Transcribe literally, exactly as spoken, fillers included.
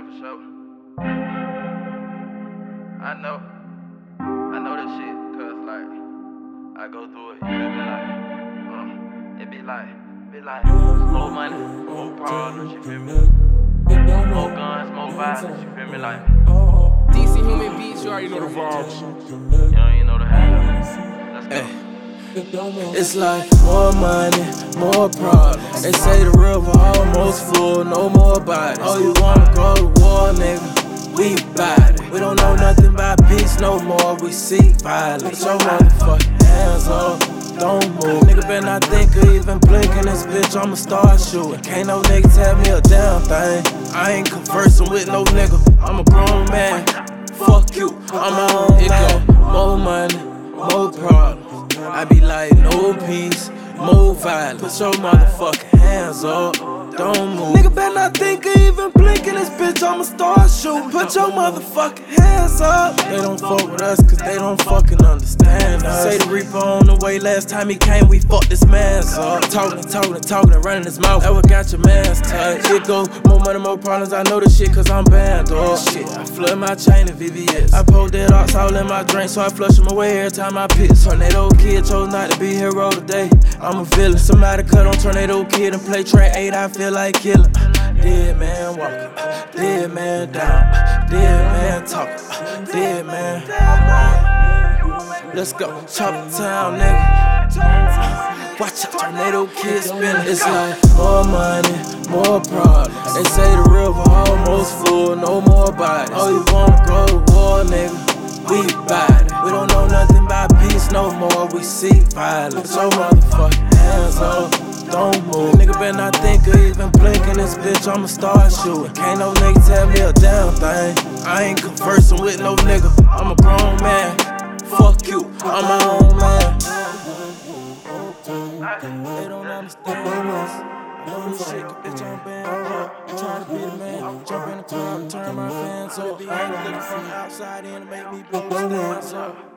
for sure. I know. I know this shit, cause like, I go through it, you feel me? Like, uh, it be like, be like, more money, more problems, you feel me? More guns, more violence, you feel me? Like, D C Human Beats, you already know the vibes. you don't even know the half. Let's go. Ay. It's like more money, more problems. They say the river almost full, no more bodies. Oh, you wanna go to war, nigga? We bout it. We don't know nothing about peace no more. We seek violence. Put your motherfucking hands up, don't move. Nigga better not think of even blinking this bitch. I'ma start shooting. Can't no nigga tell me a damn thing. I ain't conversing with no nigga. I'm a grown man. Fuck you, I'm my own man. More money, more problems. I be like, no peace, more violence. Put your motherfucking hands up, don't move. Nigga better not think of even blinking this bitch, I'ma start shooting. Put your motherfucking hands up. They don't fuck with us cause they don't fucking understand us. Say the Reaper on the way, last time he came we fucked this man's up. Talking, talking, talking and running his mouth, that what got your man's touch. It go, more money, more problems, I know this shit cause I'm banned, dog. Shit, I flood my chain in V V S. I pour dead ox all in my drink, so I flush them away every time I piss. Tornado Kid chose not to be hero today. I'm a villain. Somebody cut on Tornado Kid and play track eight, I feel like killing. Dead man walking, dead man down, dead man talking, dead man. Let's go, chop the town, nigga. Watch out, Tornado Kid spinning. It's like more money, more problems. They say the river almost full, no more bodies. Oh, you wanna go to war, nigga? We bout it. We don't know nothing about peace no more. We seek violence. Put your motherfucking hands up, don't move. Nigga better not think of even blinking this bitch. I'ma start shooting. Can't no nigga tell me a damn thing. I ain't conversing with no nigga. I'm a grown man. Fuck you, I'm my own man. They don't understand us. I know this shit, bitch, I'm banned. Trying to be the man. Jump in the club, turn my fans up. I ain't looking from outside in to make me blow my stands up.